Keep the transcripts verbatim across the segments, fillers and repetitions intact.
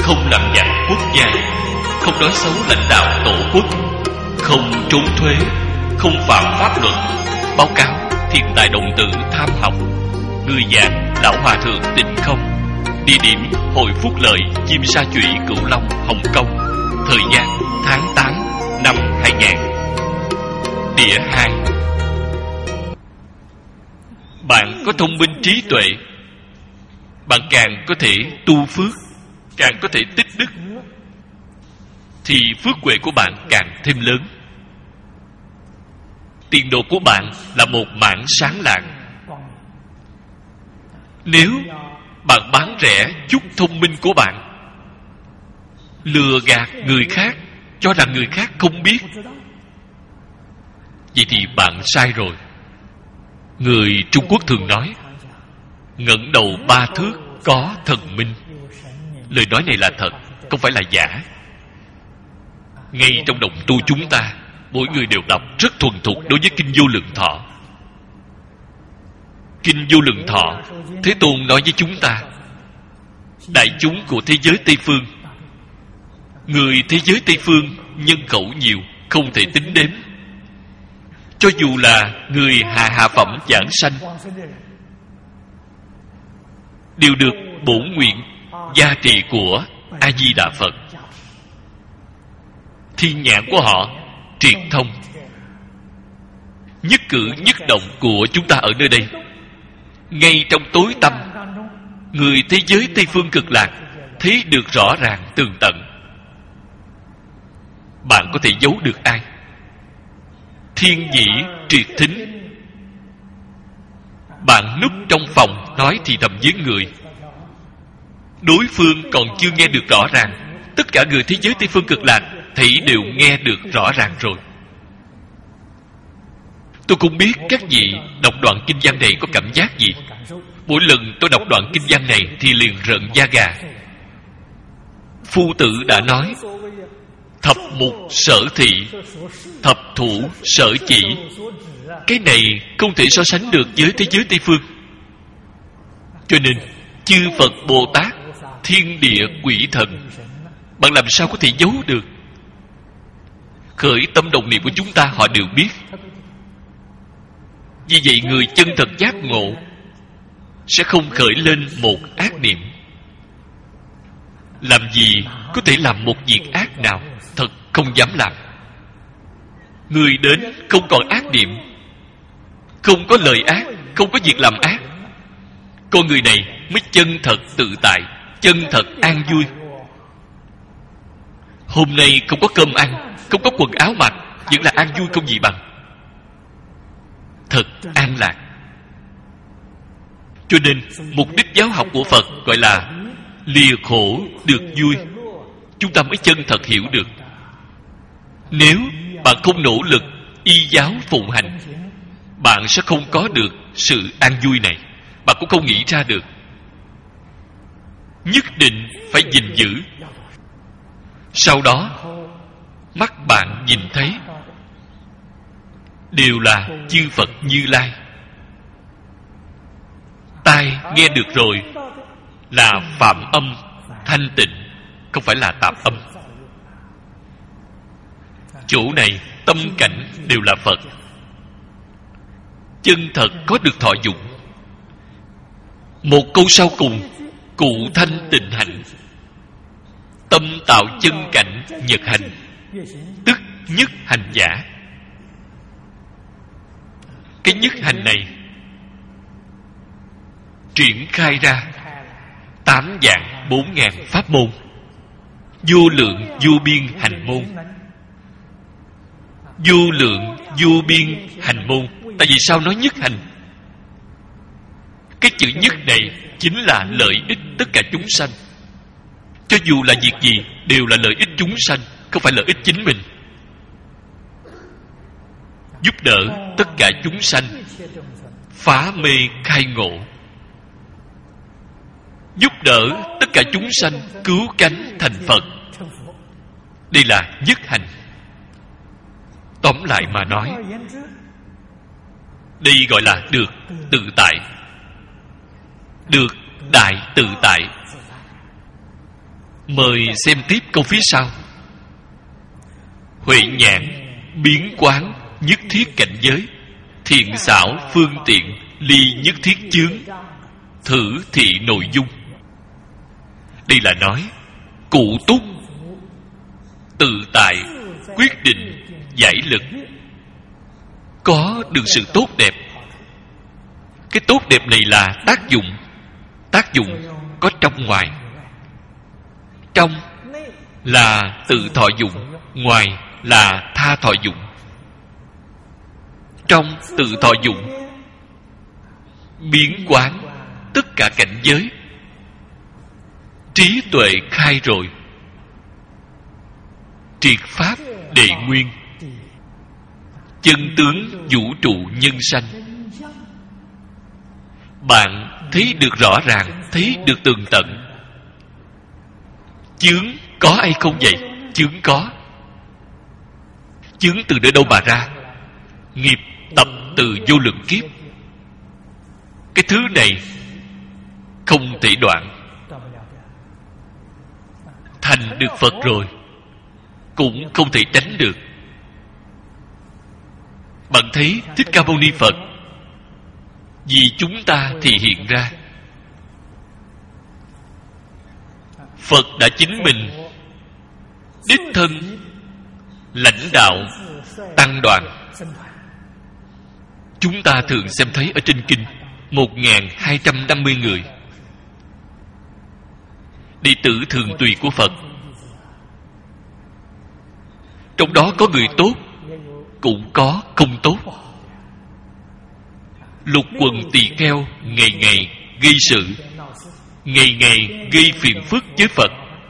không làm nhục quốc gia, không nói xấu lãnh đạo tổ quốc, không trốn thuế, không phạm pháp luật, báo cáo thiên tài đồng tử tham học, người giảng lão hòa thượng Tịnh Không, địa điểm Hội Phúc Lợi, Chim Sa Chủy, Cửu Long, Hồng Kông, thời gian tháng tám năm hai nghìn. Địa hai. Bạn có thông minh trí tuệ, bạn càng có thể tu phước, càng có thể tích đức, thì phước huệ của bạn càng thêm lớn. Tiền đồ của bạn là một mảng sáng lạng. Nếu bạn bán rẻ chút thông minh của bạn, lừa gạt người khác, cho rằng người khác không biết, vậy thì bạn sai rồi. Người Trung Quốc thường nói, ngẩng đầu ba thước có thần minh. Lời nói này là thật, không phải là giả. Ngay trong đồng tu chúng ta, mỗi người đều đọc rất thuần thục đối với Kinh Vô Lượng Thọ. Kinh Vô Lượng Thọ, Thế Tôn nói với chúng ta, đại chúng của thế giới Tây Phương, người thế giới Tây Phương nhân khẩu nhiều, không thể tính đếm. Cho dù là người hạ hạ phẩm giảng sanh, đều được bổn nguyện gia trì của A Di Đà Phật. Thiên nhãn của họ triệt thông, nhất cử nhất động của chúng ta ở nơi đây, ngay trong tối tâm, người thế giới Tây Phương Cực Lạc thấy được rõ ràng tường tận. Bạn có thể giấu được ai? Thiên nhĩ triệt thính. Bạn núp trong phòng nói thì thầm với người, đối phương còn chưa nghe được rõ ràng, tất cả người thế giới Tây Phương Cực Lạc thì đều nghe được rõ ràng rồi. Tôi cũng biết các vị đọc đoạn kinh văn này có cảm giác gì. Mỗi lần tôi đọc đoạn kinh văn này thì liền rợn da gà. Phu tử đã nói, thập mục sở thị, thập thủ sở chỉ. Cái này không thể so sánh được với thế giới Tây Phương. Cho nên chư Phật Bồ Tát, thiên địa quỷ thần, bạn làm sao có thể giấu được? Khởi tâm đồng niệm của chúng ta họ đều biết. Vì vậy người chân thật giác ngộ sẽ không khởi lên một ác niệm. Làm gì có thể làm một việc ác nào? Thật không dám làm. Người đến không còn ác niệm, không có lời ác, không có việc làm ác, con người này mới chân thật tự tại, chân thật an vui. Hôm nay không có cơm ăn, không có quần áo mặc, vẫn là an vui không gì bằng. Thật an lạc. Cho nên mục đích giáo học của Phật gọi là lìa khổ được vui. Chúng ta mới chân thật hiểu được. Nếu bạn không nỗ lực y giáo phụng hành, bạn sẽ không có được sự an vui này. Bạn cũng không nghĩ ra được. Nhất định phải gìn giữ. Sau đó mắt bạn nhìn thấy đều là chư Phật Như Lai. Tai nghe được rồi là phạm âm thanh tịnh, không phải là tạp âm. Chỗ này tâm cảnh đều là Phật. Chân thật có được thọ dụng. Một câu sau cùng, cụ thanh tịnh hạnh, tâm tạo chân cảnh nhật hành, tức nhất hành giả. Cái nhất hành này triển khai ra tám vạn bốn ngàn pháp môn, vô lượng vô biên hành môn. Vô lượng vô biên hành môn. Tại vì sao nói nhất hành? Cái chữ nhất này chính là lợi ích tất cả chúng sanh. Cho dù là việc gì đều là lợi ích chúng sanh, không phải lợi ích chính mình. Giúp đỡ tất cả chúng sanh phá mê khai ngộ, giúp đỡ tất cả chúng sanh cứu cánh thành Phật. Đây là nhất hành. Tóm lại mà nói, đây gọi là được tự tại, được đại tự tại. Mời xem tiếp câu phía sau. Huệ nhãn, biến quán, nhất thiết cảnh giới, thiện xảo, phương tiện, ly nhất thiết chướng, thử thị nội dung. Đây là nói cụ túc, tự tại, quyết định, giải lực, có được sự tốt đẹp. Cái tốt đẹp này là tác dụng. Tác dụng có trong ngoài. Trong là tự thọ dụng, ngoài là tha thọ dụng. Trong tự thọ dụng, biến quán tất cả cảnh giới, trí tuệ khai rồi, triệt pháp đệ nguyên, chân tướng vũ trụ nhân sanh. Bạn thấy được rõ ràng, thấy được tường tận. Chướng có hay không vậy? Chướng có. Chướng từ nơi đâu mà ra? Nghiệp tập từ vô lượng kiếp. Cái thứ này không thể đoạn. Thành được Phật rồi cũng không thể tránh được. Bạn thấy Thích Ca Mâu Ni Phật vì chúng ta thì hiện ra. Phật đã chính mình đích thân lãnh đạo tăng đoàn. Chúng ta thường xem thấy ở trên kinh một nghìn hai trăm năm mươi người đệ tử thường tùy của Phật. Trong đó có người tốt, cũng có không tốt. Lục quần tỳ kheo ngày ngày gây sự, ngày ngày gây phiền phức với Phật,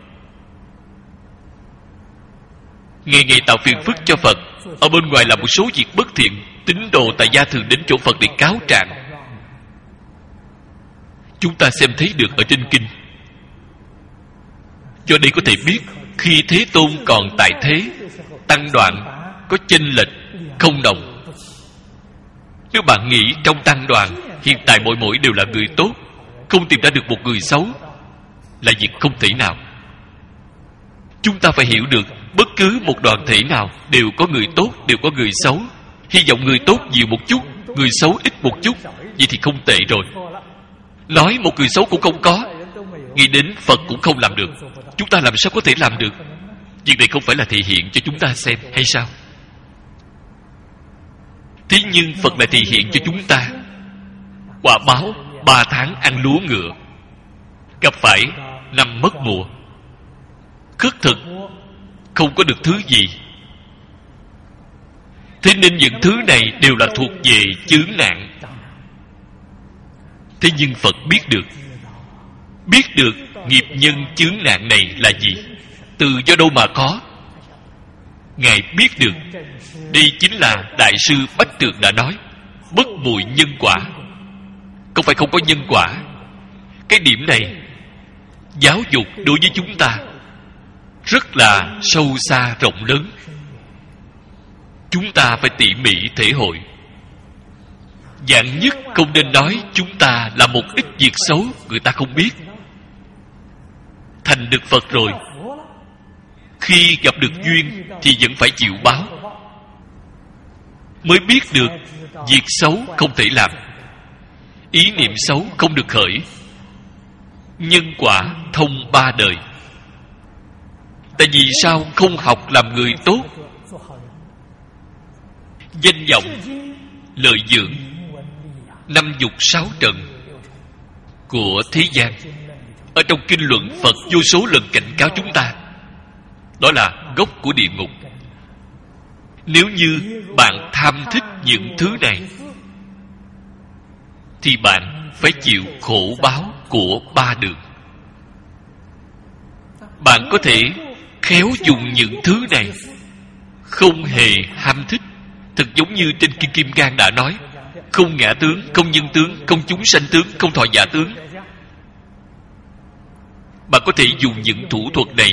ngày ngày tạo phiền phức cho Phật. Ở bên ngoài là một số việc bất thiện, tín đồ tại gia thường đến chỗ Phật để cáo trạng. Chúng ta xem thấy được ở trên kinh. Cho đây có thể biết khi Thế Tôn còn tại thế, tăng đoàn có chênh lệch không đồng. Nếu bạn nghĩ trong tăng đoàn hiện tại mỗi mỗi đều là người tốt, không tìm ra được một người xấu, là việc không thể nào. Chúng ta phải hiểu được bất cứ một đoàn thể nào đều có người tốt, đều có người xấu. Hy vọng người tốt nhiều một chút, người xấu ít một chút, vậy thì không tệ rồi. Nói một người xấu cũng không có, nghĩ đến Phật cũng không làm được. Chúng ta làm sao có thể làm được? Việc này không phải là thể hiện cho chúng ta xem hay sao? Thế nhưng Phật lại thể hiện cho chúng ta quả báo ba tháng ăn lúa ngựa, gặp phải năm mất mùa, khất thực không có được thứ gì. Thế nên những thứ này đều là thuộc về chướng nạn. Thế nhưng Phật biết được, biết được nghiệp nhân chướng nạn này là gì, từ do đâu mà có. Ngài biết được. Đây chính là Đại sư Bách Trượng đã nói, bất mùi nhân quả. Không phải không có nhân quả. Cái điểm này giáo dục đối với chúng ta rất là sâu xa rộng lớn. Chúng ta phải tỉ mỉ thể hội. Dạng nhất không nên nói chúng ta là một ít việc xấu người ta không biết. Thành được Phật rồi, khi gặp được duyên thì vẫn phải chịu báo, mới biết được việc xấu không thể làm, ý niệm xấu không được khởi. Nhân quả thông ba đời. Tại vì sao không học làm người tốt? Danh vọng, lợi dưỡng, năm dục sáu trần của thế gian. Ở trong kinh luận Phật vô số lần cảnh cáo chúng ta, đó là gốc của địa ngục. Nếu như bạn tham thích những thứ này thì bạn phải chịu khổ báo của ba đường. Bạn có thể khéo dùng những thứ này, không hề ham thích. Thật giống như trên Kinh Kim Cang đã nói, không ngã tướng, không nhân tướng, không chúng sanh tướng, không thọ giả tướng. Bạn có thể dùng những thủ thuật này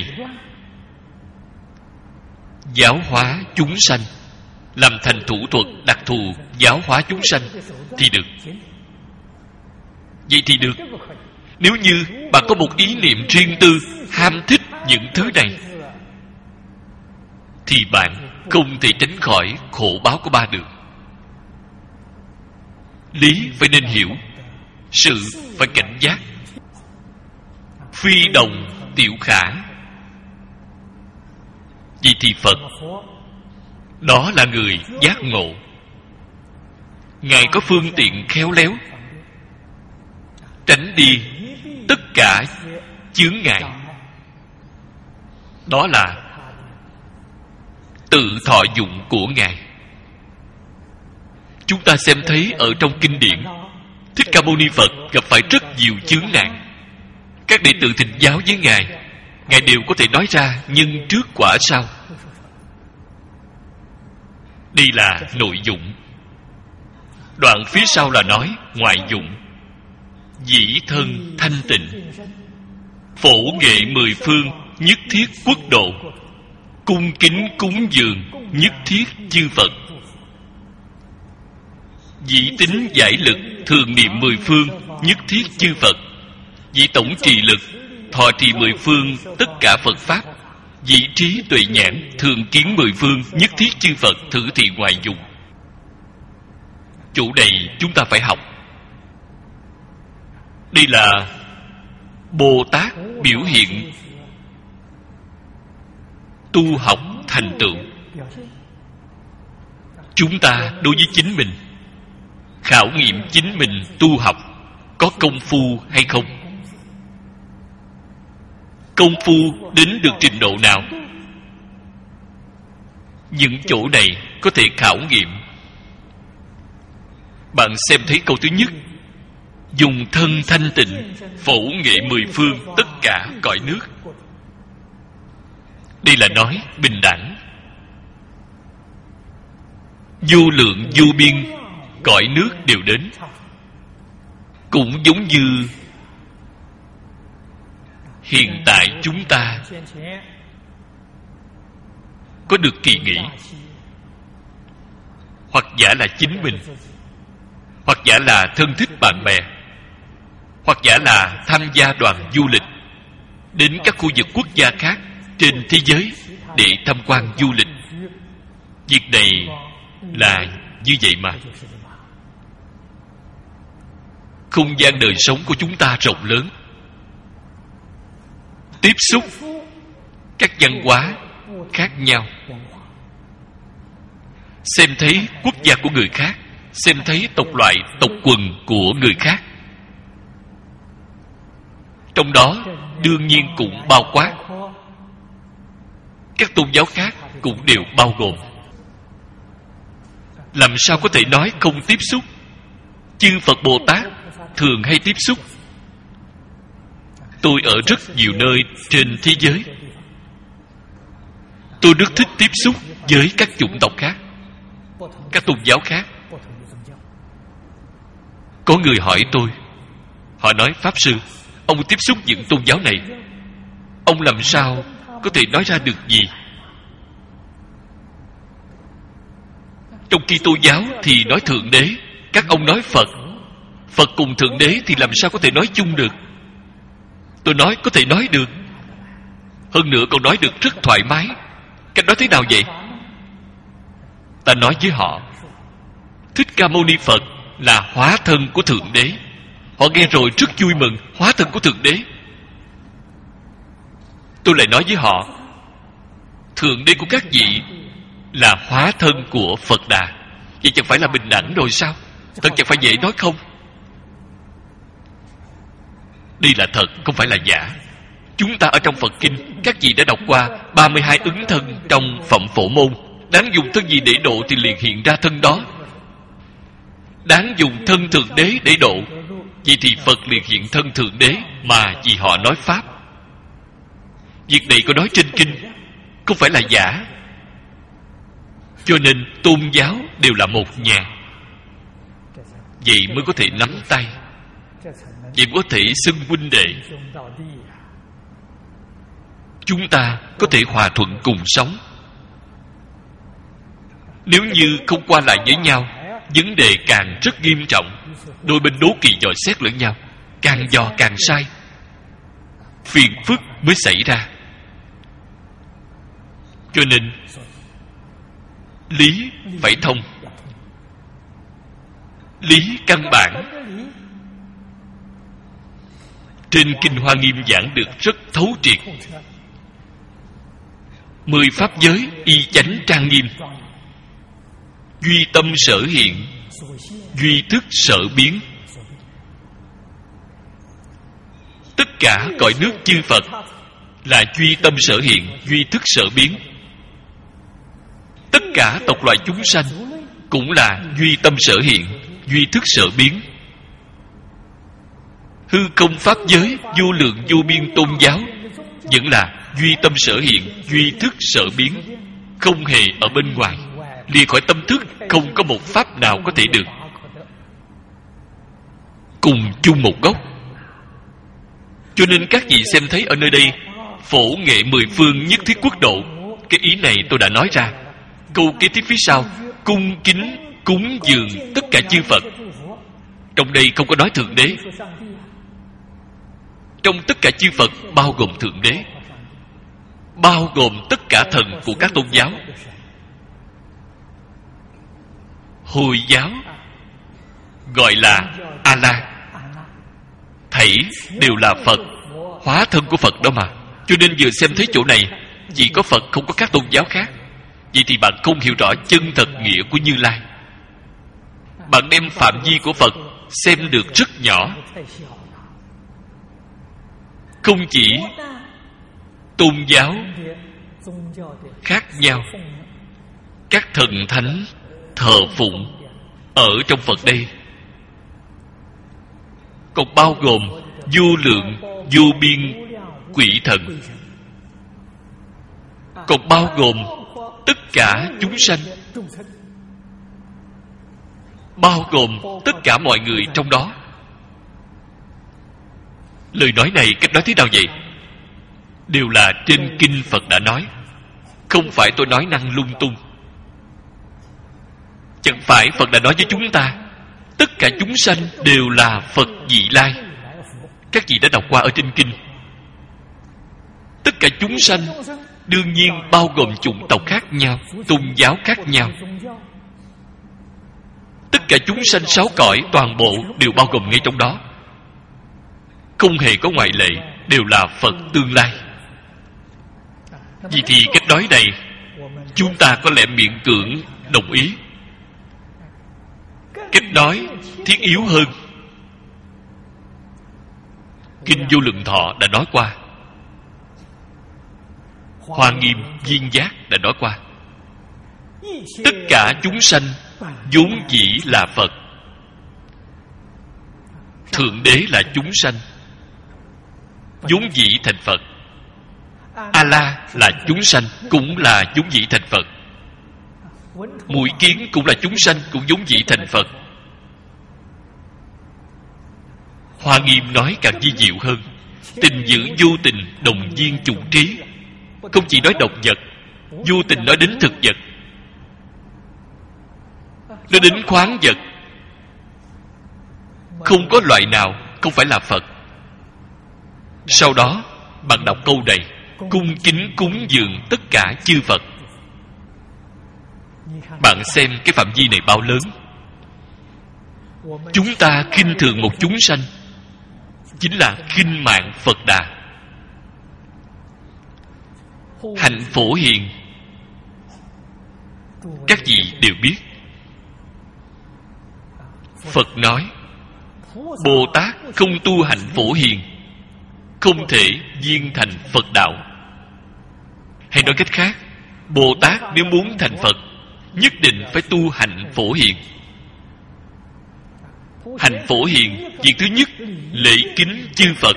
giáo hóa chúng sanh, làm thành thủ thuật đặc thù giáo hóa chúng sanh thì được. Vậy thì được. Nếu như bạn có một ý niệm riêng tư, ham thích những thứ này thì bạn không thể tránh khỏi khổ báo của ba đường. Lý phải nên hiểu, sự phải cảnh giác. Phi đồng tiểu khả. Vì thì Phật đó là người giác ngộ. Ngài có phương tiện khéo léo tránh đi tất cả chướng ngại. Đó là tự thọ dụng của Ngài. Chúng ta xem thấy ở trong kinh điển, Thích Ca Mâu Ni Phật gặp phải rất nhiều chướng nạn. Các đệ tử thỉnh giáo với Ngài, Ngài đều có thể nói ra nhân trước quả sau. Đây là nội dụng. Đoạn phía sau là nói ngoại dụng. Dĩ thân thanh tịnh, phổ nghệ mười phương, nhất thiết quốc độ, cung kính cúng dường, nhất thiết chư Phật. Dĩ tính giải lực, thường niệm mười phương, nhất thiết chư Phật. Dĩ tổng trì lực, thọ trì mười phương, tất cả Phật Pháp. Dĩ trí tuệ nhãn, thường kiến mười phương, nhất thiết chư Phật, thử thị ngoại dụng. Chủ này chúng ta phải học. Đây là Bồ Tát biểu hiện tu học thành tựu. Chúng ta đối với chính mình khảo nghiệm chính mình tu học có công phu hay không, công phu đến được trình độ nào. Những chỗ này có thể khảo nghiệm. Bạn xem thấy câu thứ nhất, dùng thân thanh tịnh phổ nghệ mười phương, tất cả cõi nước. Đây là nói bình đẳng. Vô lượng vô biên cõi nước đều đến. Cũng giống như hiện tại chúng ta có được kỳ nghỉ, hoặc giả là chính mình, hoặc giả là thân thích bạn bè, hoặc giả là tham gia đoàn du lịch đến các khu vực quốc gia khác trên thế giới để tham quan du lịch. Việc này là như vậy mà. Không gian đời sống của chúng ta rộng lớn, tiếp xúc các văn hóa khác nhau, xem thấy quốc gia của người khác, xem thấy tộc loại, tộc quần của người khác. Trong đó đương nhiên cũng bao quát các tôn giáo khác, cũng đều bao gồm. Làm sao có thể nói không tiếp xúc? Chư Phật Bồ Tát thường hay tiếp xúc. Tôi ở rất nhiều nơi trên thế giới, tôi rất thích tiếp xúc với các chủng tộc khác, các tôn giáo khác. Có người hỏi tôi, họ nói: Pháp Sư, ông tiếp xúc những tôn giáo này, ông làm sao có thể nói ra được gì? Trong Kitô giáo thì nói Thượng Đế, các ông nói Phật. Phật cùng Thượng Đế thì làm sao có thể nói chung được? Tôi nói có thể nói được. Hơn nữa còn nói được rất thoải mái. Cách nói thế nào vậy? Ta nói với họ, Thích Ca Mâu Ni Phật là hóa thân của Thượng Đế. Họ nghe rồi rất vui mừng. Hóa thân của Thượng Đế. Tôi lại nói với họ, Thượng Đế của các vị là hóa thân của Phật Đà. Vậy chẳng phải là bình đẳng rồi sao? Thật chẳng phải dễ nói không? Đây là thật, không phải là giả. Chúng ta ở trong Phật Kinh, các vị đã đọc qua ba mươi hai ứng thân trong Phẩm Phổ Môn. Đáng dùng thân gì để độ thì liền hiện ra thân đó. Đáng dùng thân Thượng Đế để độ, vậy thì Phật liền hiện thân Thượng Đế, mà vì họ nói Pháp. Việc này có nói trên Kinh, không phải là giả. Cho nên tôn giáo đều là một nhà. Vậy mới có thể nắm tay, vậy mới có thể xưng huynh đệ. Chúng ta có thể hòa thuận cùng sống. Nếu như không qua lại với nhau, vấn đề càng rất nghiêm trọng. Đôi bên đố kỵ dò xét lẫn nhau, càng dò càng sai, phiền phức mới xảy ra. Cho nên lý phải thông. Lý căn bản trên Kinh Hoa Nghiêm giảng được rất thấu triệt. Mười pháp giới y chánh trang nghiêm, duy tâm sở hiện, duy thức sở biến. Tất cả cõi nước chư Phật là duy tâm sở hiện, duy thức sở biến. Tất cả tộc loài chúng sanh cũng là duy tâm sở hiện, duy thức sở biến. Hư không pháp giới vô lượng vô biên tôn giáo vẫn là duy tâm sở hiện, duy thức sở biến, không hề ở bên ngoài. Lìa khỏi tâm thức, không có một pháp nào có thể được. Cùng chung một gốc. Cho nên các vị xem thấy ở nơi đây phổ nghệ mười phương nhất thiết quốc độ. Cái ý này tôi đã nói ra. Câu kế tiếp phía sau, cung kính cúng dường tất cả chư Phật. Trong đây không có nói Thượng Đế. Trong tất cả chư Phật bao gồm Thượng Đế, bao gồm tất cả thần của các tôn giáo. Hồi giáo gọi là Allah, thảy đều là Phật, hóa thân của Phật đó mà. Cho nên vừa xem thấy chỗ này chỉ có Phật, không có các tôn giáo khác. Vậy thì bạn không hiểu rõ chân thật nghĩa của Như Lai. Bạn đem phạm vi của Phật xem được rất nhỏ. Không chỉ tôn giáo khác nhau, các thần thánh thờ phụng ở trong Phật đây, còn bao gồm vô lượng vô biên quỷ thần, còn bao gồm tất cả chúng sanh, bao gồm tất cả mọi người trong đó. Lời nói này cách nói thế nào vậy? Đều là trên kinh Phật đã nói, không phải tôi nói năng lung tung. Chẳng phải Phật đã nói với chúng ta tất cả chúng sanh đều là Phật vị lai. Các vị đã đọc qua ở trên kinh. Tất cả chúng sanh đương nhiên bao gồm chủng tộc khác nhau, tôn giáo khác nhau. Tất cả chúng sanh sáu cõi toàn bộ đều bao gồm ngay trong đó, không hề có ngoại lệ, đều là Phật tương lai. Vì thì cách nói này chúng ta có lẽ miễn cưỡng đồng ý. Cách nói thiết yếu hơn, Kinh Vô Lượng Thọ đã nói qua, Hoa Nghiêm Viên Giác đã nói qua. Tất cả chúng sanh vốn dĩ là Phật. Thượng Đế là chúng sanh, vốn dĩ thành Phật. A-la là chúng sanh, cũng là vốn dĩ thành Phật. Muội Kiến cũng là chúng sanh, cũng vốn dĩ thành Phật. Hoa Nghiêm nói càng vi diệu hơn. Tình giữ vô tình đồng viên chủng trí. Không chỉ nói động vật, vô tình nói đến thực vật, nói đến khoáng vật. Không có loại nào không phải là Phật. Sau đó bạn đọc câu này, cung kính cúng dường tất cả chư Phật. Bạn xem cái phạm vi này bao lớn. Chúng ta khinh thường một chúng sanh chính là khinh mạng Phật Đà. Hạnh Phổ Hiền các vị đều biết. Phật nói Bồ Tát không tu hạnh Phổ Hiền không thể viên thành Phật đạo. Hay nói cách khác, Bồ Tát nếu muốn thành Phật nhất định phải tu hạnh Phổ Hiền. Hạnh Phổ Hiền, việc thứ nhất lễ kính chư Phật.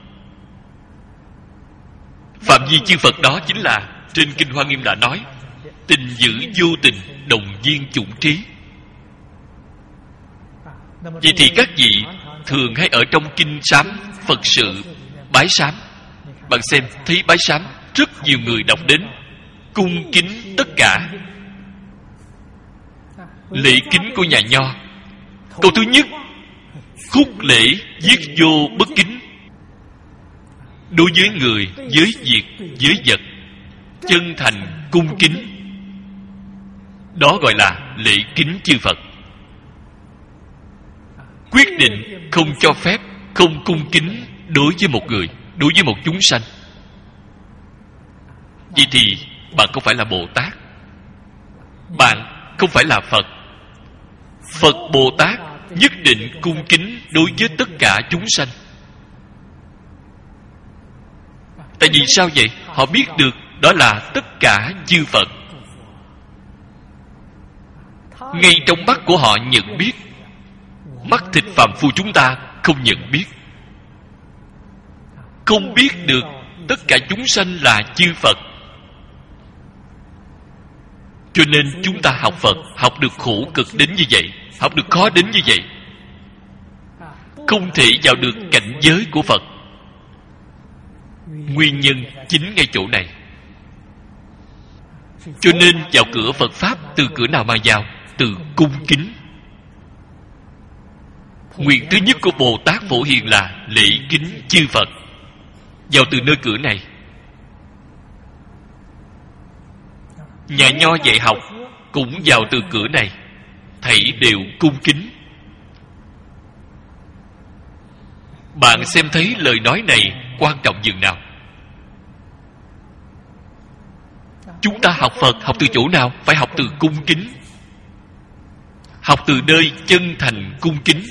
Phạm vi chư Phật đó chính là trên Kinh Hoa Nghiêm đã nói, tình giữ vô tình đồng viên chủng trí. Vậy thì các vị thường hay ở trong kinh sám Phật sự bái sám, bạn xem thấy bái sám rất nhiều người đọc đến cung kính tất cả. Lễ kính của nhà Nho, câu thứ nhất, khúc lễ viết vô bất kính. Đối với người, với việc, với vật chân thành cung kính. Đó gọi là lễ kính chư Phật. Quyết định không cho phép không cung kính đối với một người, đối với một chúng sanh. Vậy thì bạn không phải là Bồ Tát, bạn không phải là Phật. Phật Bồ Tát nhất định cung kính đối với tất cả chúng sanh. Tại vì sao vậy? Họ biết được đó là tất cả chư Phật. Ngay trong mắt của họ nhận biết, mắt thịt phàm phu chúng ta không nhận biết, không biết được tất cả chúng sanh là chư Phật. Cho nên chúng ta học Phật, học được khổ cực đến như vậy, học được khó đến như vậy, không thể vào được cảnh giới của Phật. Nguyên nhân chính ngay chỗ này. Cho nên vào cửa Phật Pháp, từ cửa nào mà vào? Từ cung kính. Nguyện thứ nhất của Bồ Tát Phổ Hiền là lễ kính chư Phật. Vào từ nơi cửa này. Nhà Nho dạy học cũng vào từ cửa này. Thảy đều cung kính. Bạn xem thấy lời nói này quan trọng dường nào? Chúng ta học Phật học từ chỗ nào? Phải học từ cung kính. Học từ nơi chân thành cung kính.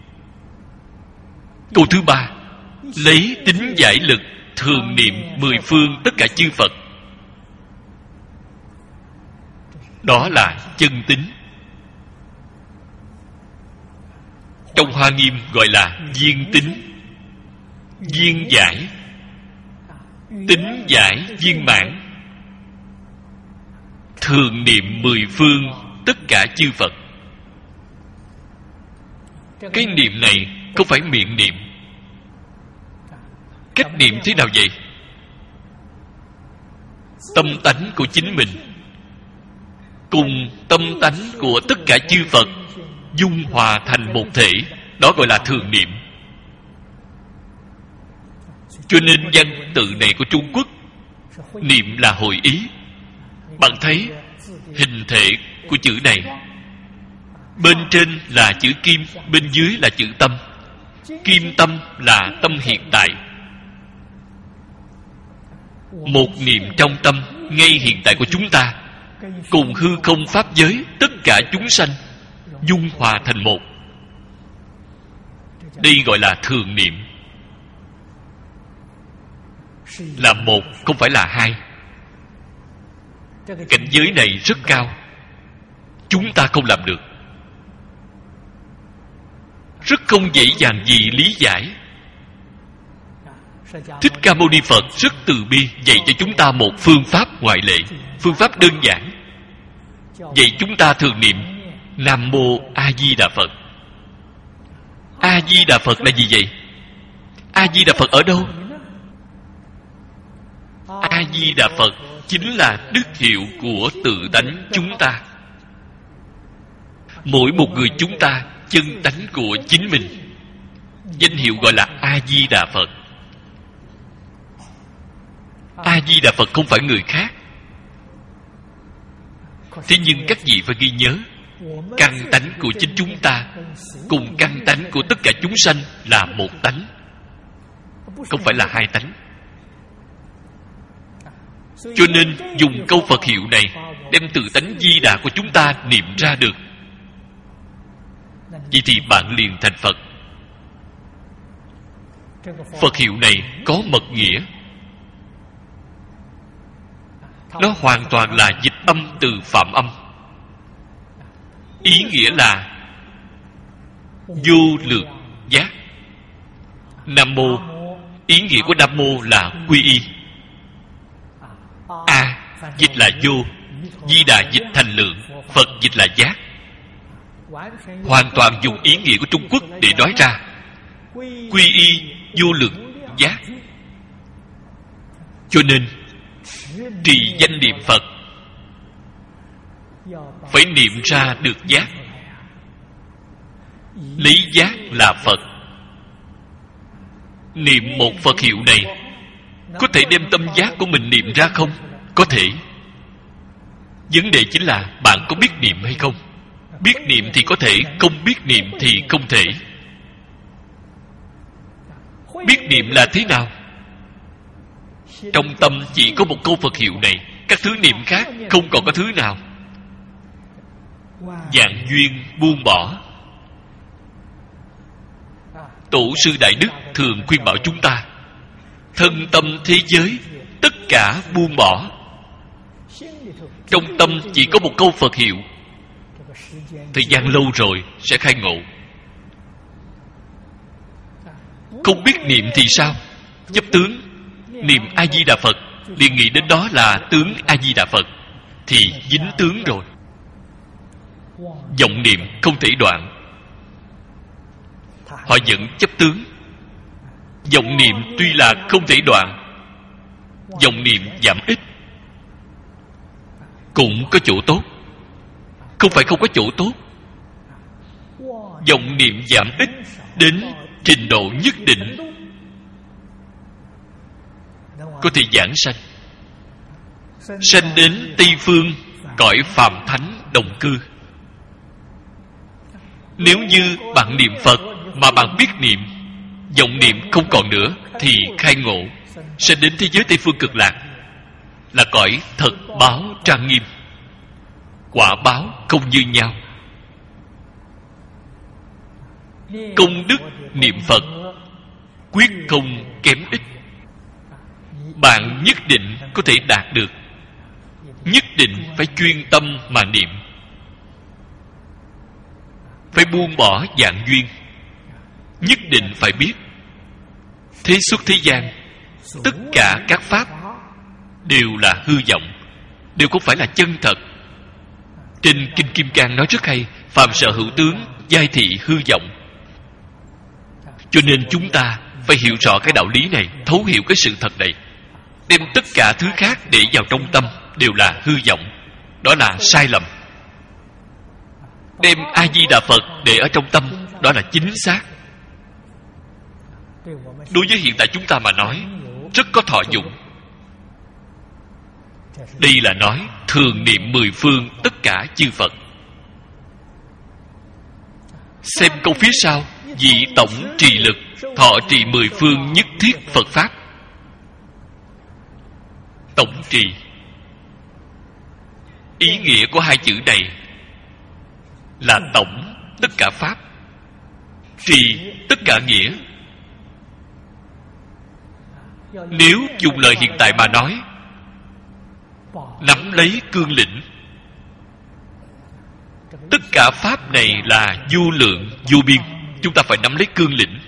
Câu thứ ba, lấy tính giải lực thường niệm mười phương tất cả chư Phật. Đó là chân tính. Trong Hoa Nghiêm gọi là viên tính, viên giải, tính giải viên mãn. Thường niệm mười phương tất cả chư Phật. Cái niệm này không phải miệng niệm. Cách niệm thế nào vậy? Tâm tánh của chính mình cùng tâm tánh của tất cả chư Phật dung hòa thành một thể. Đó gọi là thường niệm. Cho nên văn tự này của Trung Quốc, niệm là hội ý. Bạn thấy hình thể của chữ này, bên trên là chữ kim, bên dưới là chữ tâm. Kim tâm là tâm hiện tại. Một niệm trong tâm ngay hiện tại của chúng ta, cùng hư không pháp giới tất cả chúng sanh dung hòa thành một. Đây gọi là thường niệm. Là một, không phải là hai. Cảnh giới này rất cao, chúng ta không làm được, rất không dễ dàng gì lý giải. Thích Ca Mâu Ni Phật rất từ bi, dạy cho chúng ta một phương pháp ngoại lệ, phương pháp đơn giản. Dạy chúng ta thường niệm Nam Mô A Di Đà Phật. A Di Đà Phật là gì vậy? A Di Đà Phật ở đâu? A Di Đà Phật chính là đức hiệu của tự tánh chúng ta. Mỗi một người chúng ta chân tánh của chính mình, danh hiệu gọi là A Di Đà Phật. A Di Đà Phật không phải người khác. Thế nhưng các vị phải ghi nhớ, căn tánh của chính chúng ta cùng căn tánh của tất cả chúng sanh là một tánh, không phải là hai tánh. Cho nên dùng câu Phật hiệu này đem tự tánh Di Đà của chúng ta niệm ra được. Vậy thì bạn liền thành Phật. Phật hiệu này có mật nghĩa. Nó hoàn toàn là dịch âm từ phạm âm. Ý nghĩa là vô lượng giác. Nam Mô, ý nghĩa của Nam Mô là quy y. A dịch là vô, Di Đà dịch thành lượng, Phật dịch là giác. Hoàn toàn dùng ý nghĩa của Trung Quốc để nói ra. Quy y vô lượng giác. Cho nên trì danh niệm Phật phải niệm ra được giác. Lấy giác là Phật. Niệm một Phật hiệu này có thể đem tâm giác của mình niệm ra không? Có thể. Vấn đề chính là bạn có biết niệm hay không. Biết niệm thì có thể, không biết niệm thì không thể. Biết niệm là thế nào? Trong tâm chỉ có một câu Phật hiệu này, các thứ niệm khác không còn có thứ nào. Vạn duyên buông bỏ. Tổ sư Đại Đức thường khuyên bảo chúng ta, thân tâm thế giới tất cả buông bỏ. Trong tâm chỉ có một câu Phật hiệu. Thời gian lâu rồi sẽ khai ngộ. Không biết niệm thì sao? Chấp tướng. Niệm A-di-đà Phật liền nghĩ đến đó là tướng A-di-đà Phật, thì dính tướng rồi. Vọng niệm không thể đoạn. Họ vẫn chấp tướng. Vọng niệm tuy là không thể đoạn, vọng niệm giảm ít cũng có chỗ tốt. Không phải không có chỗ tốt. Vọng niệm giảm ít đến trình độ nhất định có thể giảng sanh. Sanh đến Tây Phương, cõi phàm thánh đồng cư. Nếu như bạn niệm Phật mà bạn biết niệm, vọng niệm không còn nữa, thì khai ngộ, sanh đến thế giới Tây Phương Cực Lạc, là cõi thật báo trang nghiêm. Quả báo không như nhau. Công đức niệm Phật quyết không kém ích. Bạn nhất định có thể đạt được. Nhất định phải chuyên tâm mà niệm. Phải buông bỏ vạn duyên. Nhất định phải biết, thế xuất thế gian tất cả các pháp đều là hư vọng, đều không phải là chân thật. Trên Kinh Kim Cang nói rất hay, phàm sở hữu tướng, giai thị hư vọng. Cho nên chúng ta phải hiểu rõ cái đạo lý này, thấu hiểu cái sự thật này. Đem tất cả thứ khác để vào trong tâm đều là hư vọng. Đó là sai lầm. Đem A-di-đà Phật để ở trong tâm, đó là chính xác. Đối với hiện tại chúng ta mà nói, rất có thọ dụng. Đây là nói thường niệm mười phương tất cả chư Phật. Xem câu phía sau, dị tổng trì lực, thọ trì mười phương nhất thiết Phật Pháp. Tổng trì, ý nghĩa của hai chữ này là tổng tất cả Pháp, trì tất cả nghĩa. Nếu dùng lời hiện tại mà nói, nắm lấy cương lĩnh. Tất cả Pháp này là vô lượng vô biên, chúng ta phải nắm lấy cương lĩnh,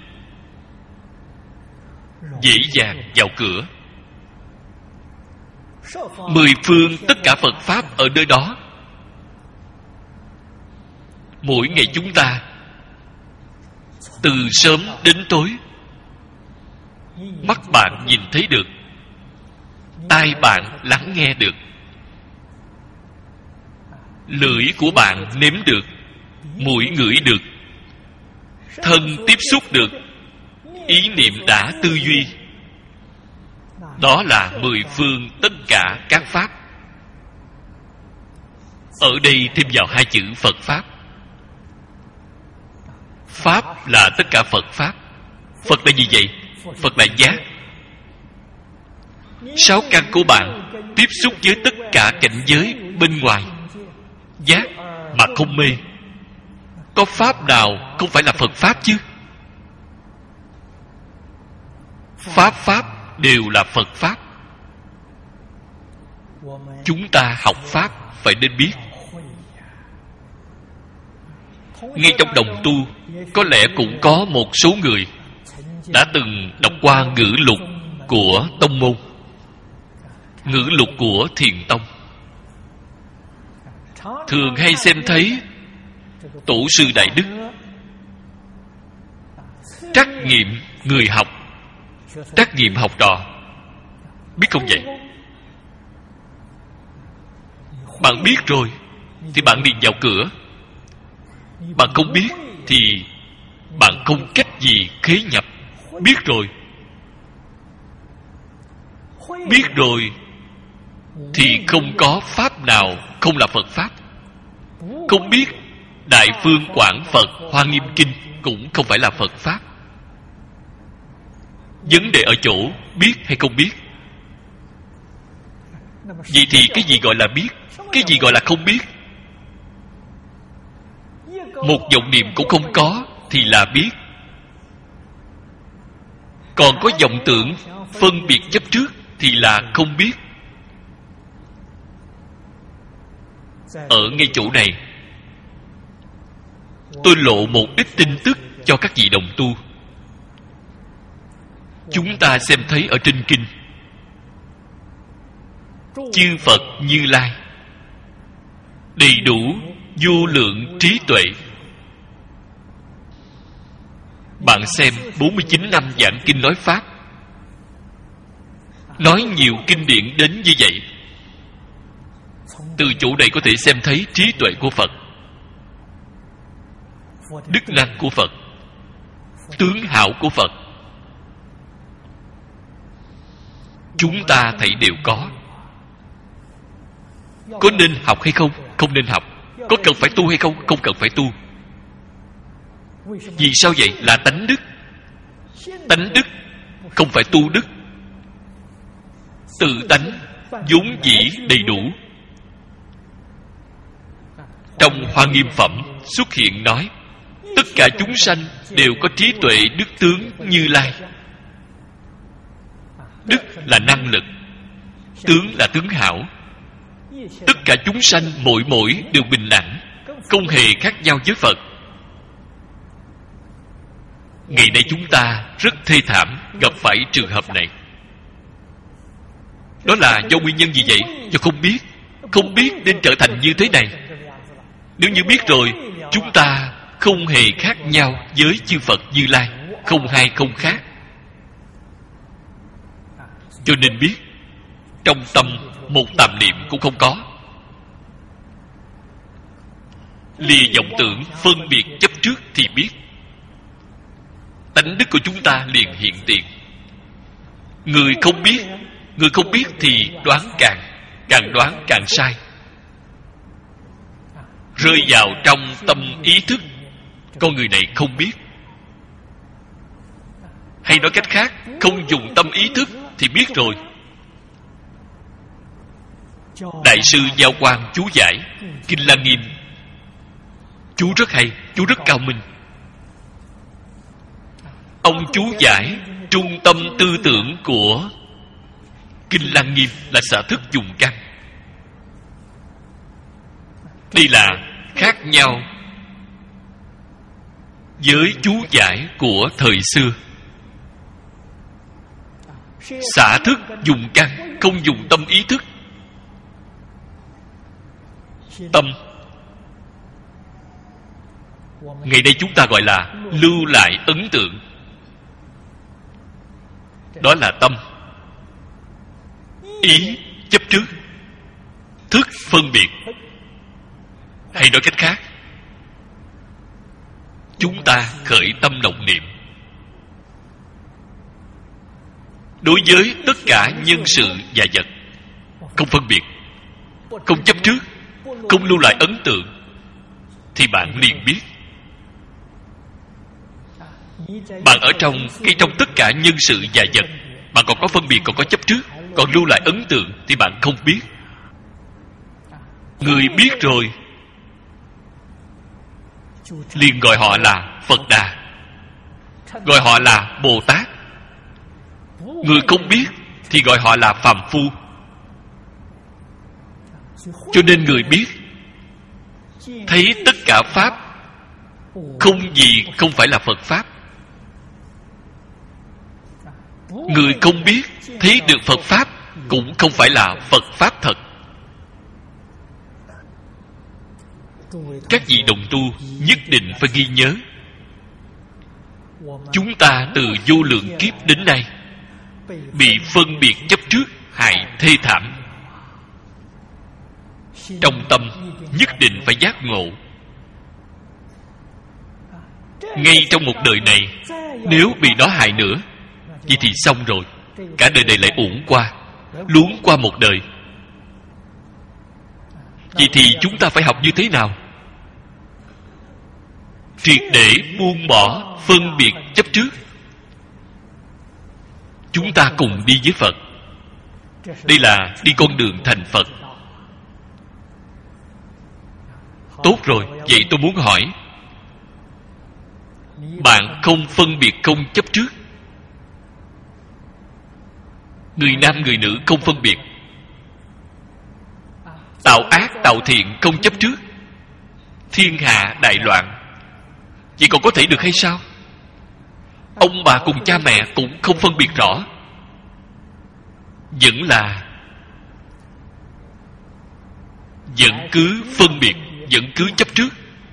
dễ dàng vào cửa. Mười phương tất cả Phật Pháp ở nơi đó. Mỗi ngày chúng ta từ sớm đến tối, mắt bạn nhìn thấy được, tai bạn lắng nghe được, lưỡi của bạn nếm được, mũi ngửi được, thân tiếp xúc được, ý niệm đã tư duy. Đó là mười phương tất cả các Pháp. Ở đây thêm vào hai chữ Phật Pháp. Pháp là tất cả Phật Pháp. Phật là gì vậy? Phật là giác. Sáu căn của bạn tiếp xúc với tất cả cảnh giới bên ngoài, giác mà không mê. Có Pháp nào không phải là Phật Pháp chứ? Pháp Pháp đều là Phật Pháp. Chúng ta học Pháp phải nên biết. Ngay trong đồng tu, có lẽ cũng có một số người đã từng đọc qua ngữ lục của tông môn, ngữ lục của Thiền Tông. Thường hay xem thấy Tổ sư Đại Đức trắc nghiệm người học, trắc nghiệm học trò. Biết không vậy? Bạn biết rồi thì bạn liền vào cửa. Bạn không biết thì bạn không cách gì khế nhập. Biết rồi, biết rồi thì không có pháp nào không là Phật Pháp. Không biết Đại Phương Quảng Phật Hoa Nghiêm Kinh cũng không phải là Phật Pháp. Vấn đề ở chỗ biết hay không biết. Vậy thì cái gì gọi là biết, cái gì gọi là không biết? Một vọng niệm cũng không có thì là biết. Còn có vọng tưởng phân biệt chấp trước thì là không biết. Ở ngay chỗ này, tôi lộ một ít tin tức cho các vị đồng tu. Chúng ta xem thấy ở trên kinh, chư Phật Như Lai đầy đủ vô lượng trí tuệ. Bạn xem bốn mươi chín năm giảng kinh nói Pháp, nói nhiều kinh điển đến như vậy. Từ chỗ này có thể xem thấy trí tuệ của Phật, đức năng của Phật, tướng hảo của Phật. Chúng ta thấy đều có. Có nên học hay không? Không nên học. Có cần phải tu hay không? Không cần phải tu. Vì sao vậy? Là tánh đức. Tánh đức không phải tu đức. Tự tánh vốn dĩ đầy đủ. Trong Hoa Nghiêm Phẩm xuất hiện nói, tất cả chúng sanh đều có trí tuệ đức tướng Như Lai. Đức là năng lực, tướng là tướng hảo. Tất cả chúng sanh mỗi mỗi đều bình đẳng, không hề khác nhau với Phật. Ngày nay chúng ta rất thê thảm gặp phải trường hợp này. Đó là do nguyên nhân gì vậy? Do không biết. Không biết nên trở thành như thế này. Nếu như biết rồi, chúng ta không hề khác nhau với chư Phật Như Lai, không hai không khác. Cho nên biết, trong tâm một tàm niệm cũng không có. Lìa vọng tưởng phân biệt chấp trước thì biết. Tánh đức của chúng ta liền hiện tiền. Người không biết, người không biết thì đoán càng, càng đoán càng sai, rơi vào trong tâm ý thức. Con người này không biết. Hay nói cách khác, không dùng tâm ý thức thì biết rồi. Đại sư Giao Quang chú giải Kinh Lăng Nghiêm. Chú rất hay, chú rất cao minh. Ông chú giải trung tâm tư tưởng của Kinh Lăng Nghiêm là xả thức dùng căn. Đây là khác nhau với chú giải của thời xưa. Xả thức dùng căn, không dùng tâm ý thức. Tâm ngày đây chúng ta gọi là lưu lại ấn tượng. Đó là tâm. Ý chấp trước, thức phân biệt. Hay nói cách khác, chúng ta khởi tâm động niệm đối với tất cả nhân sự và vật, không phân biệt, không chấp trước, không lưu lại ấn tượng, thì bạn liền biết. Bạn ở trong cái trong tất cả nhân sự và vật, bạn còn có phân biệt, còn có chấp trước, còn lưu lại ấn tượng thì bạn không biết. Người biết rồi liền gọi họ là Phật Đà, gọi họ là Bồ Tát. Người không biết thì gọi họ là phàm phu. Cho nên người biết, thấy tất cả Pháp không gì không phải là Phật Pháp. Người không biết, thấy được Phật Pháp cũng không phải là Phật Pháp thật. Các vị đồng tu nhất định phải ghi nhớ, chúng ta từ vô lượng kiếp đến nay bị phân biệt chấp trước hại thê thảm. Trong tâm nhất định phải giác ngộ. Ngay trong một đời này, nếu bị nó hại nữa, vậy thì xong rồi. Cả đời này lại uổng qua, luống qua một đời. Vậy thì chúng ta phải học như thế nào? Triệt để buông bỏ phân biệt chấp trước. Chúng ta cùng đi với Phật. Đây là đi con đường thành Phật. Tốt rồi, vậy tôi muốn hỏi, bạn không phân biệt không chấp trước, người nam người nữ không phân biệt, tạo ác tạo thiện không chấp trước, thiên hạ đại loạn, vậy còn có thể được hay sao? Ông bà cùng cha mẹ cũng không phân biệt rõ, vẫn là vẫn cứ phân biệt, vẫn cứ chấp trước.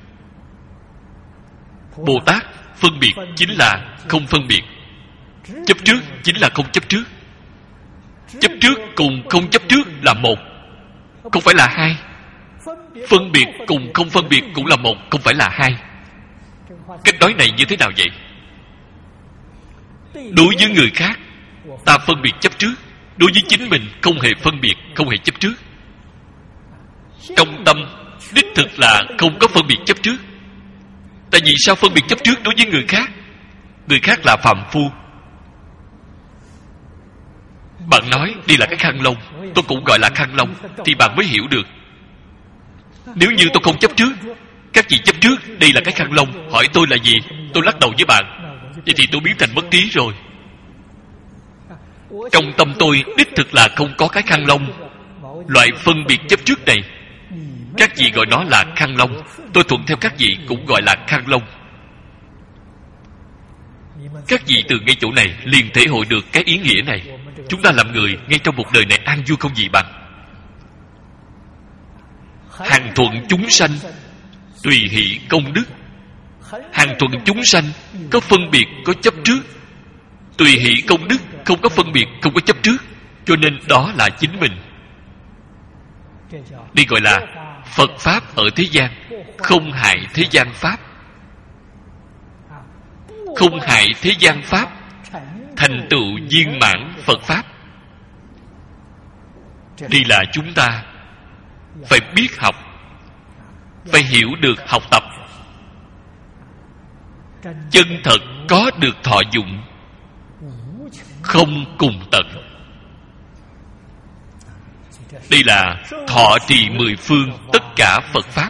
Bồ Tát phân biệt chính là không phân biệt, chấp trước chính là không chấp trước. Chấp trước cùng không chấp trước là một, không phải là hai. Phân biệt cùng không phân biệt cũng là một, không phải là hai. Cách nói này như thế nào vậy? Đối với người khác, ta phân biệt chấp trước. Đối với chính mình không hề phân biệt, không hề chấp trước. Công tâm đích thực là không có phân biệt chấp trước. Tại vì sao phân biệt chấp trước đối với người khác? Người khác là phàm phu. Bạn nói đây là cái khăn lông, tôi cũng gọi là khăn lông, thì bạn mới hiểu được. Nếu như tôi không chấp trước, các vị chấp trước đây là cái khăn lông, hỏi tôi là gì, tôi lắc đầu với bạn, vậy thì tôi biến thành mất trí rồi. Trong tâm tôi đích thực là không có cái khăn lông. Loại phân biệt chấp trước này, các vị gọi nó là khăn lông, tôi thuận theo các vị cũng gọi là khăn lông. Các vị từ ngay chỗ này liền thể hội được cái ý nghĩa này. Chúng ta làm người ngay trong một đời này an vui không gì bằng. Hằng thuận chúng sanh, tùy hỷ công đức. Hằng thuận chúng sanh có phân biệt, có chấp trước. Tùy hỷ công đức không có phân biệt, không có chấp trước. Cho nên đó là chính mình. Đây gọi là Phật Pháp ở thế gian, không hại thế gian Pháp. Không hại thế gian Pháp, thành tựu viên mãn Phật Pháp. Đây là chúng ta phải biết học, phải hiểu được học tập, chân thật có được thọ dụng, không cùng tận. Đây là thọ trì mười phương tất cả Phật Pháp.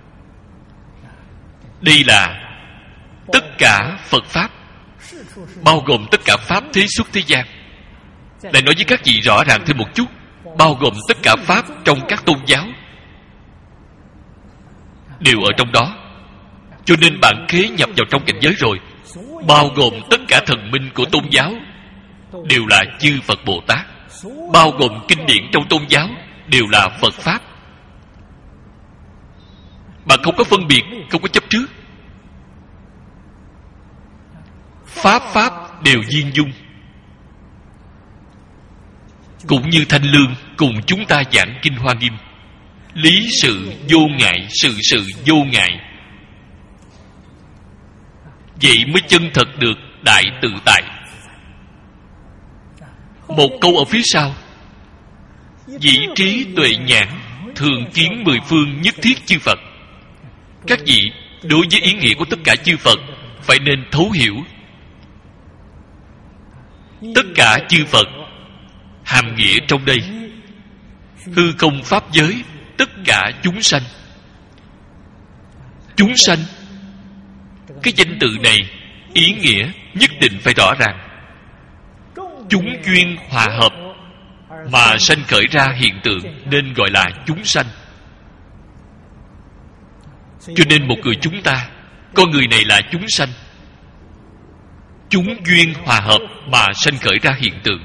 Đây là tất cả Phật Pháp, bao gồm tất cả Pháp thế xuất thế gian. Lại nói với các vị rõ ràng thêm một chút, bao gồm tất cả Pháp trong các tôn giáo đều ở trong đó. Cho nên bạn khế nhập vào trong cảnh giới rồi, bao gồm tất cả thần minh của tôn giáo đều là chư Phật Bồ Tát, bao gồm kinh điển trong tôn giáo đều là Phật Pháp. Bạn không có phân biệt, không có chấp trước. Pháp Pháp đều viên dung. Cũng như Thanh Lương cùng chúng ta giảng Kinh Hoa Nghiêm, lý sự vô ngại, sự sự vô ngại. Vậy mới chân thật được đại tự tại. Một câu ở phía sau, dĩ trí tuệ nhãn, thường kiến mười phương nhất thiết chư Phật. Các vị đối với ý nghĩa của tất cả chư Phật phải nên thấu hiểu. Tất cả chư Phật hàm nghĩa trong đây, hư không pháp giới, tất cả chúng sanh. Chúng sanh, cái danh từ này ý nghĩa nhất định phải rõ ràng. Chúng duyên hòa hợp mà sanh khởi ra hiện tượng nên gọi là chúng sanh. Cho nên một người chúng ta, con người này là chúng sanh. Chúng duyên hòa hợp mà sanh khởi ra hiện tượng,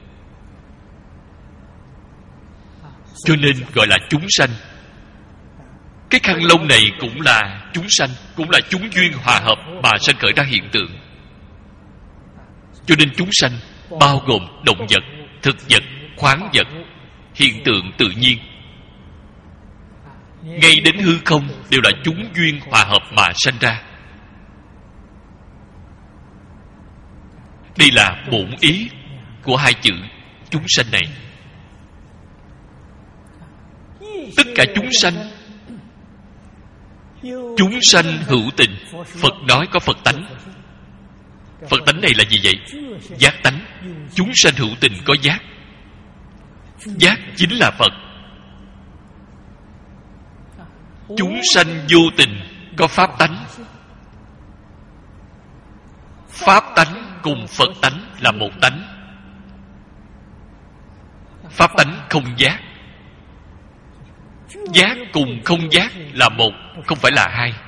cho nên gọi là chúng sanh. Cái khăn lông này cũng là chúng sanh, cũng là chúng duyên hòa hợp mà sanh khởi ra hiện tượng. Cho nên chúng sanh bao gồm động vật, thực vật, khoáng vật, hiện tượng tự nhiên, ngay đến hư không đều là chúng duyên hòa hợp mà sanh ra. Đây là bổn ý của hai chữ chúng sanh này. tất cả chúng sanh. Chúng sanh hữu tình. Phật nói có Phật tánh. Phật tánh này là gì vậy? Giác tánh. Chúng sanh hữu tình có giác. Giác chính là Phật. Chúng sanh vô tình có pháp tánh. Pháp tánh cùng Phật tánh là một tánh. Pháp tánh không giác. Giác cùng không giác là một, không phải là hai.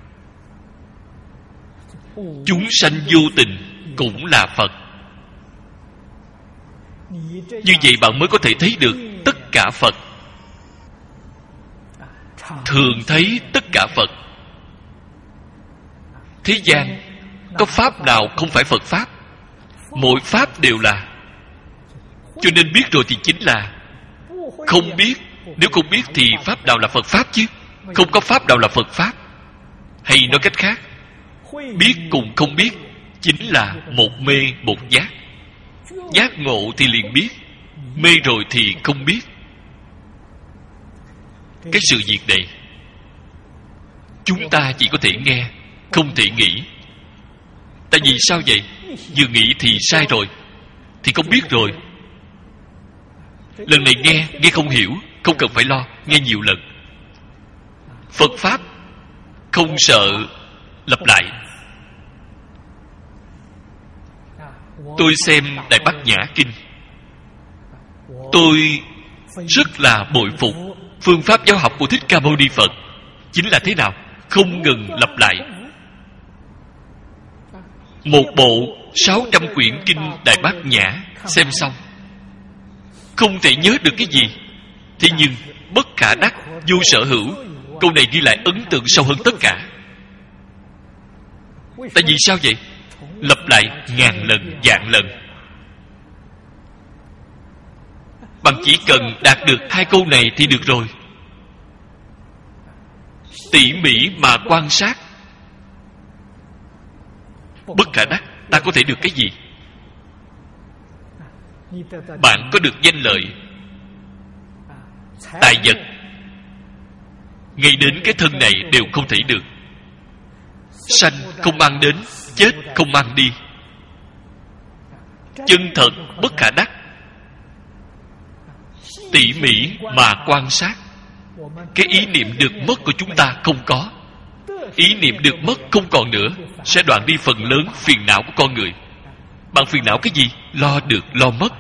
Chúng sanh vô tình cũng là Phật. Như vậy bạn mới có thể thấy được tất cả Phật. Thường thấy tất cả Phật. Thế gian có pháp nào không phải Phật pháp? Mỗi pháp đều là. Cho nên biết rồi thì chính là. Không biết, nếu không biết thì pháp nào là Phật pháp chứ? Không có pháp nào là Phật pháp. Hay nói cách khác, biết cùng không biết chính là một mê một giác. Giác ngộ thì liền biết, mê rồi thì không biết. Cái sự việc này chúng ta chỉ có thể nghe, không thể nghĩ. Tại vì sao vậy? Vừa nghĩ thì sai rồi, thì không biết rồi. Lần này nghe, nghe không hiểu, không cần phải lo, nghe nhiều lần. Phật pháp không sợ lặp lại. Tôi xem Đại Bát Nhã Kinh, tôi rất là bội phục phương pháp giáo học của Thích Ca Mâu Ni Phật. Chính là thế nào? Không ngừng lặp lại. Một bộ sáu trăm quyển kinh Đại Bát Nhã xem xong, không thể nhớ được cái gì. Thế nhưng bất khả đắc, vô sở hữu, câu này ghi lại ấn tượng sâu hơn tất cả. Tại vì sao vậy? Lặp lại ngàn lần, vạn lần. Bạn chỉ cần đạt được hai câu này thì được rồi. Tỉ mỉ mà quan sát. Bất khả đắc, ta có thể được cái gì? Bạn có được danh lợi, tài vật, ngay đến cái thân này đều không thể được. Sanh không mang đến, chết không mang đi. Chân thật bất khả đắc. Tỉ mỉ mà quan sát. Cái ý niệm được mất của chúng ta không có. Ý niệm được mất không còn nữa, sẽ đoạn đi phần lớn phiền não của con người. Bạn phiền não cái gì? Lo được lo mất.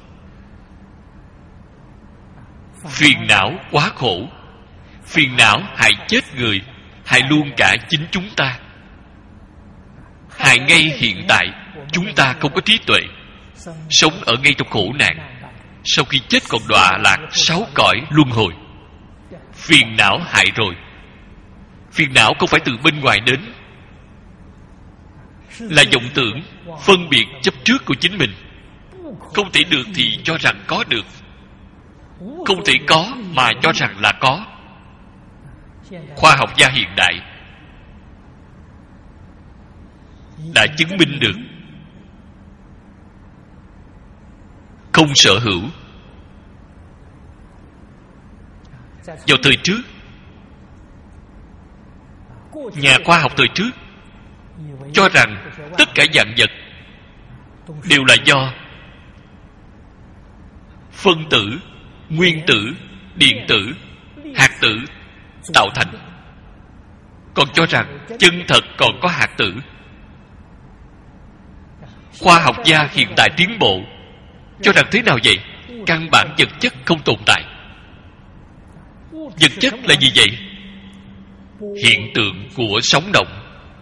Phiền não quá khổ. Phiền não hại chết người, hại luôn cả chính chúng ta. Hại ngay hiện tại chúng ta không có trí tuệ, sống ở ngay trong khổ nạn. Sau khi chết còn đọa lạc sáu cõi luân hồi. Phiền não hại rồi. Phiền não không phải từ bên ngoài đến, là vọng tưởng, phân biệt chấp trước của chính mình. Không thể được thì cho rằng có được, không thể có mà cho rằng là có. Khoa học gia hiện đại đã chứng minh được không sở hữu. Vào thời trước, nhà khoa học thời trước cho rằng tất cả vạn vật đều là do phân tử, nguyên tử, điện tử, hạt tử tạo thành. Còn cho rằng chân thật còn có hạt tử. Khoa học gia hiện tại tiến bộ cho rằng thế nào vậy? Căn bản vật chất không tồn tại. Vật chất là gì vậy? Hiện tượng của sóng động,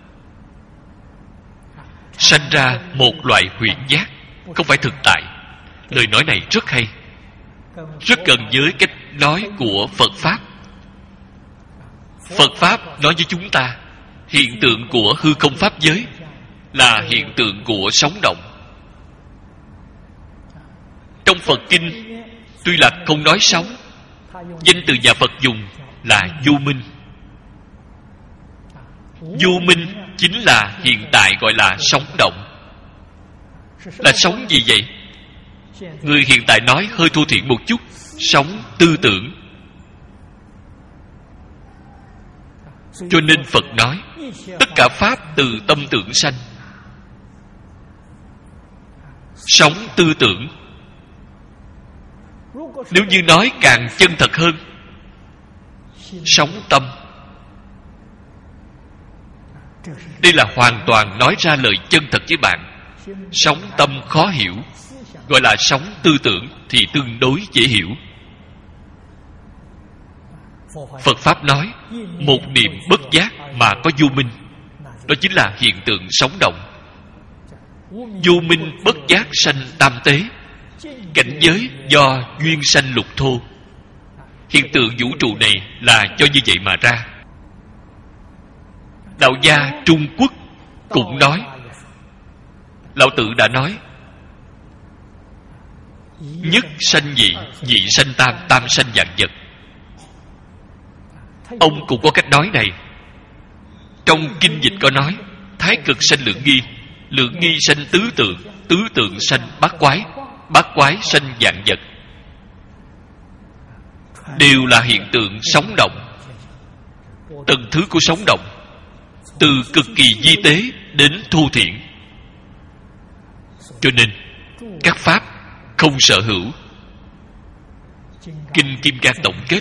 sanh ra một loại huyễn giác, không phải thực tại. Lời nói này rất hay, rất gần với cách nói của Phật Pháp. Phật Pháp nói với chúng ta, hiện tượng của hư không pháp giới là hiện tượng của sóng động. Trong Phật Kinh tuy là không nói sóng, danh từ nhà Phật dùng là vô minh. Vô minh chính là hiện tại gọi là sóng động. Là sóng gì vậy? Người hiện tại nói hơi thô thiển một chút, sóng tư tưởng. Cho nên Phật nói tất cả pháp từ tâm tưởng sanh. Sống tư tưởng. Nếu như nói càng chân thật hơn, sống tâm. Đây là hoàn toàn nói ra lời chân thật với bạn. Sống tâm khó hiểu, gọi là sống tư tưởng thì tương đối dễ hiểu. Phật Pháp nói một niệm bất giác mà có vô minh, đó chính là hiện tượng sống động. Vô minh bất giác sanh tam tế. Cảnh giới do duyên sanh lục thô. Hiện tượng vũ trụ này là cho như vậy mà ra. Đạo gia Trung Quốc cũng nói, Lão Tử đã nói, nhất sanh nhị, nhị sanh tam, tam sanh vạn vật. Ông cũng có cách nói này. Trong kinh dịch có nói, thái cực sanh lượng nghi, lượng nghi sanh tứ tượng, tứ tượng sanh bát quái, bát quái sanh vạn vật. Đều là hiện tượng sống động. Từng thứ của sống động, từ cực kỳ vi tế đến thô thiển. Cho nên các pháp không sở hữu. Kinh Kim Cang tổng kết,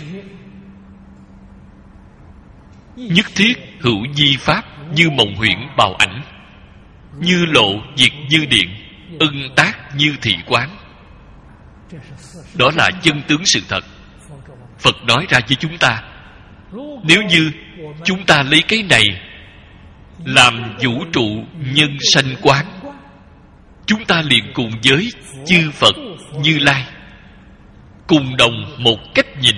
nhất thiết hữu di pháp, như mộng huyễn bào ảnh, như lộ diệt như điện, ưng tác như thị quán. Đó là chân tướng sự thật. Phật nói ra với chúng ta, nếu như chúng ta lấy cái này làm vũ trụ nhân sanh quán, chúng ta liền cùng với chư Phật Như Lai cùng đồng một cách nhìn,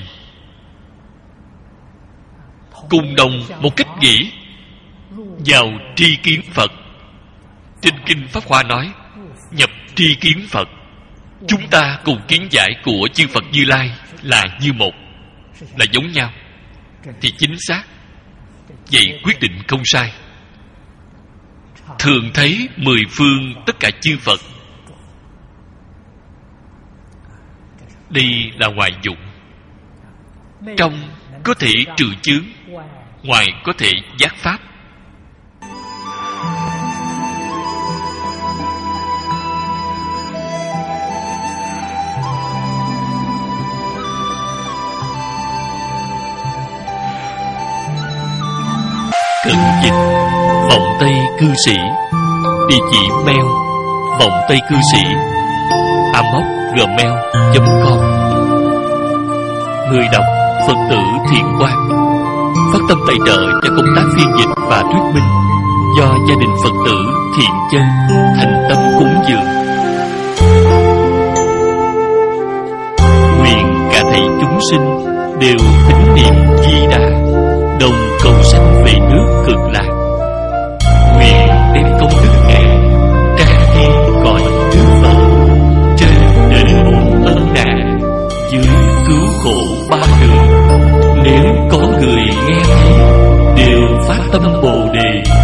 cùng đồng một cách nghĩ, vào tri kiến Phật. Trên kinh Pháp Hoa nói, nhập tri kiến Phật. Chúng ta cùng kiến giải của chư Phật Như Lai là như một, là giống nhau, thì chính xác. Vậy quyết định không sai. Thường thấy mười phương tất cả chư Phật. Đây là ngoại dụng. Trong có thể trừ chướng, ngoài có thể giác pháp. Cận dịch Vọng Tây Cư Sĩ. Địa chỉ mail vọng tây cư sĩ a m o c gmail chấm com. Người đọc Phật tử Thiện Quang. Phát tâm tài trợ cho công tác phiên dịch và thuyết minh do gia đình Phật tử Thiện Chân thành tâm cúng dường. Nguyện cả thảy chúng sinh đều tín niệm Di Đà, đồng cầu sanh về nước Cực Lạc. Nguyện đem công đức nghệ tra thi cõi nước Phật, trên đền bổn ơn nạn, dưới cứu khổ ba đường. Nếu có người nghe thấy đều phát tâm Bồ Đề,